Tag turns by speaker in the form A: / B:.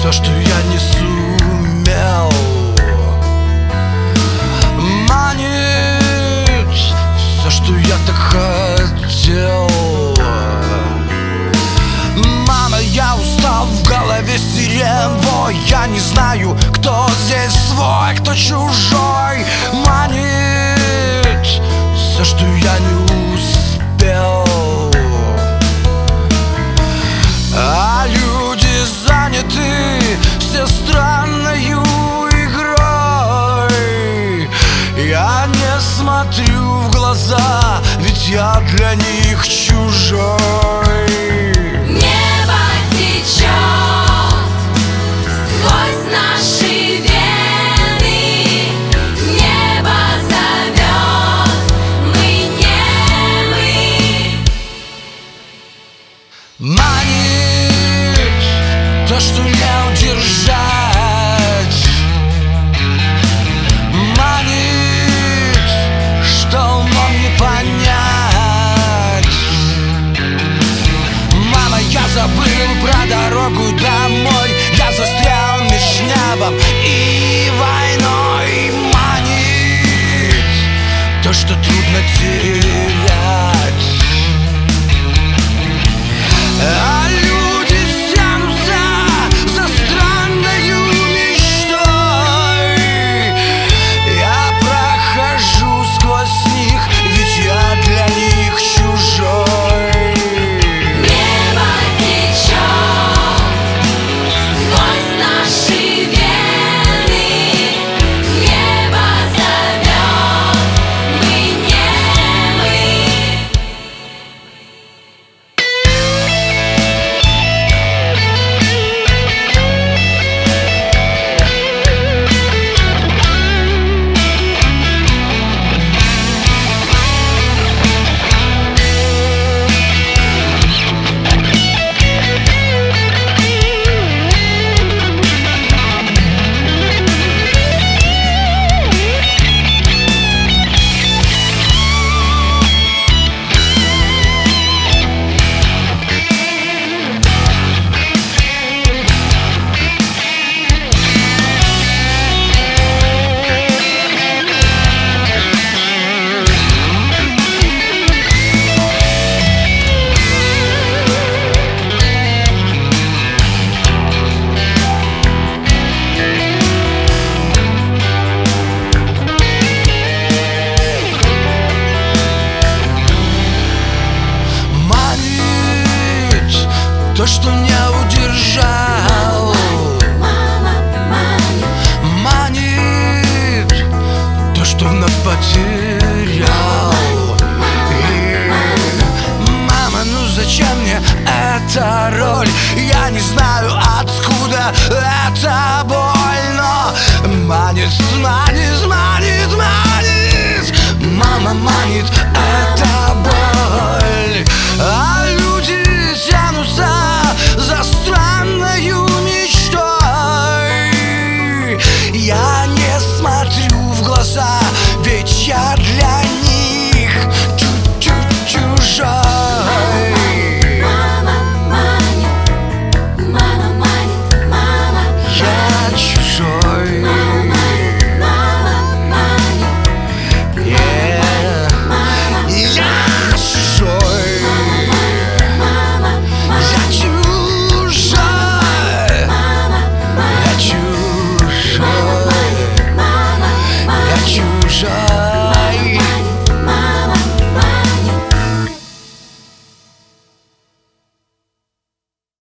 A: то, что я не сумел. Манит все, что я так хотел. Мама, я устал, в голове сирен вой. Я не знаю, кто здесь свой, кто чужой. Манит все, что я не успел. А люди заняты все странною игрой. Я не смотрю в глаза, ведь я для них чужой.
B: Небо течет сквозь наши вены, небо зовет, мы немы.
A: Манит то, что не удержать. Манит, что умом не понять. Мама, я забыл про дорогу домой. Я застрял меж небом и войной. Манит то, что трудно терять. А люди тянутся за странною мечтой. Я прохожу сквозь них, ведь я для них чужой.
B: Небо течет сквозь наши вены, небо зовет, мы немы.
A: То, что не удержал. Манит то, что вновь потерял. Мама, ну зачем мне эта роль? Я не знаю, откуда эта боль, но манит знать.